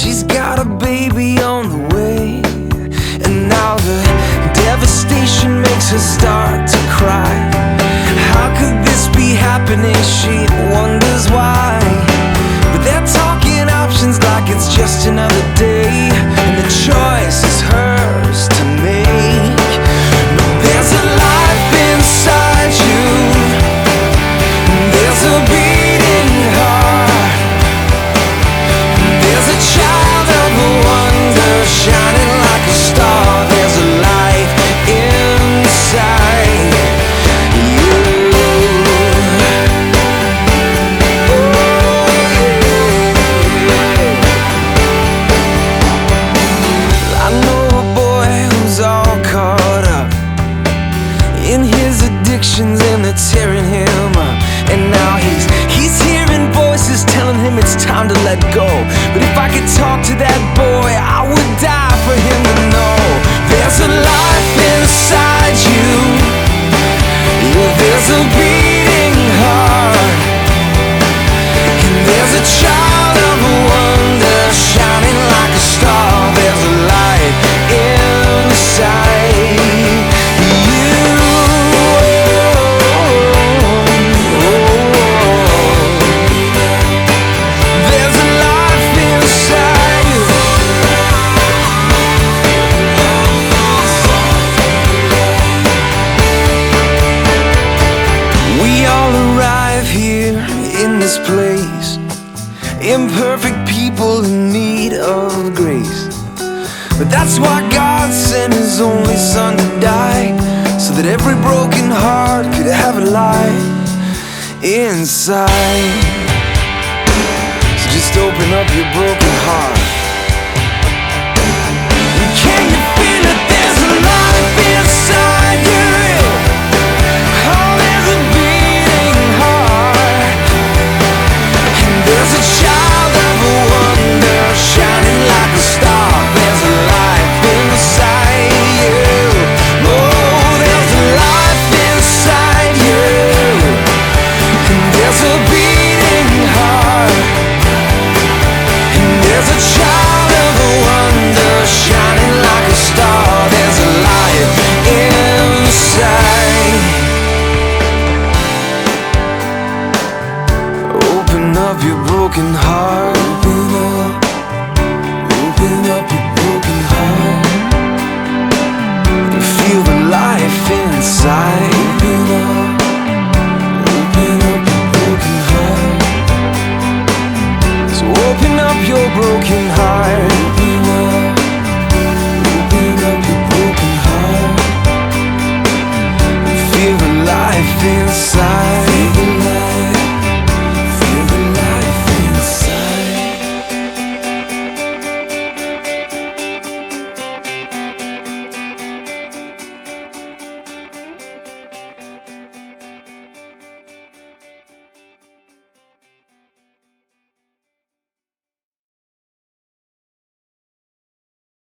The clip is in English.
she's got a baby on the way. And now the devastation makes her start to cry. How could this be happening? She wonders why. But they're talking options like it's just another day, and the choice is hers to make. But there's a life inside you, there's a beating heart, there's a child of wonder shining like a star. There's a light inside you. I know a boy who's all caught up in his addictions, and they're tearing him up. And now he's hearing voices telling him it's time to let go. But if I could talk to that boy, I would die for him to know there's a life inside you. Yeah, there's a beating heart, and there's a child of wonder shining like a star. There's a light inside you. There's a life inside you. We all arrive here in this place, imperfect people in need of grace. But that's why God sent His only Son to die, so that every broken heart could have a light inside. So just open up your broken heart. Can you feel it? There's a life inside you. Oh, there's a beating heart, and there's a child of wonder shining like a star. There's a life inside you. Oh, there's a life inside you, and there's a beating heart, and there's a child of wonder shining like a star. There's a light inside. Open up your broken heart. Open up your broken heart, and feel the life inside. Open up your broken heart. So open up your broken heart.